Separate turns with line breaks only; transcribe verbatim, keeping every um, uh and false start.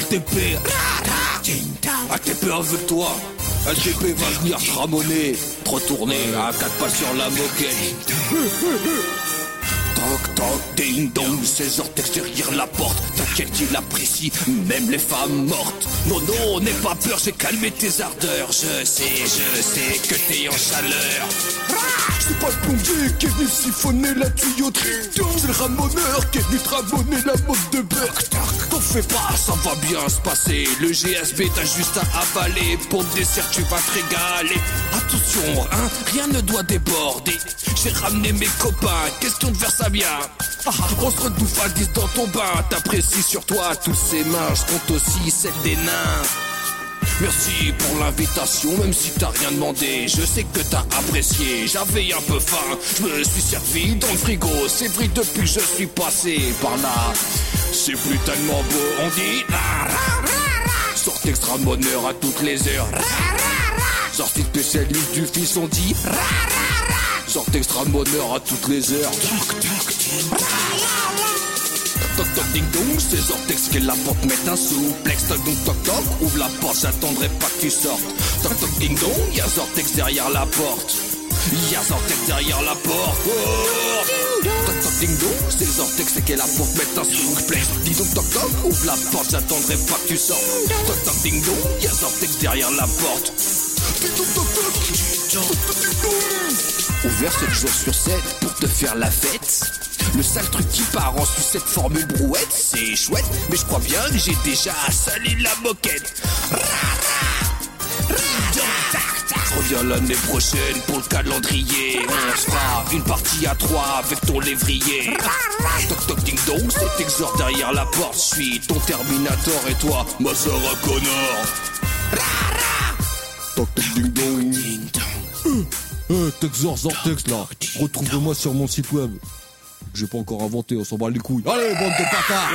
T P. A T P avec toi. L T P va venir te ramoner, te retourner à quatre pas sur la moquette. Toc toc ding dong, ses ortex derrière la porte. T'inquiète, il apprécie même les femmes mortes. Non non, n'aie pas peur, j'ai calmé tes ardeurs. Je sais, je sais que t'es en chaleur.
C'est pas le plombier qui est venu siphonner la tuyauterie. C'est le ramoneur qui est venu te ramonner la mode de beurre.
T'en fais pas, ça va bien se passer. Le G S B t'as juste à avaler. Pour le dessert tu vas te régaler. Attention, hein, rien ne doit déborder. J'ai ramené mes copains, question de faire ça bien. Ah, on se retouffe à dix dans ton bain. T'apprécies sur toi tous ces mains. Je compte aussi celle des nains. Merci pour l'invitation, même si t'as rien demandé. Je sais que t'as apprécié, j'avais un peu faim. Je me suis servi dans le frigo, c'est vrai depuis que je suis passé par là. C'est plus tellement beau, on dit ra, ra, ra, ra. Sortie extra bonheur à toutes les heures. Ra, ra, ra. Sortie spécialiste du fils, on dit ra, ra, ra. Sortie extra bonheur à toutes les heures. Toc, toc, ra, ra, ra. Toc toc ding dong, ces ortex que la porte met un souplex. Toc donc toc toc, ouvre la porte, j'attendrai pas que tu sortes. Toc toc ding dong, y'a Zortex derrière la porte. Y'a Zortex derrière la porte. Oh toc toc ding dong, ces ortex que la porte met un souplex. Dis donc toc toc, ouvre la porte, j'attendrai pas que tu sortes. Toc toc ding dong, y'a Zortex derrière la porte. Dis donc toc toc, toc toc ding dong. Ouvert sept jours sur sept pour te faire la fête. Le sale truc qui part en sucette formule brouette, c'est chouette, mais je crois bien que j'ai déjà salé la moquette. Ra, ra, ra, ra. Je reviens l'année prochaine pour le calendrier. On se fera une partie à trois avec ton lévrier. Toc toc ding dong, c'est Exor derrière la porte. Je suis ton Terminator et toi, ma Sarah Connor. Ra, ra.
Toc toc ding dong.
Ding dong.
Euh, Texor Zortex là, retrouve-moi sur mon site web. J'ai pas encore inventé, on s'en bat les couilles. Allez, bande de papas.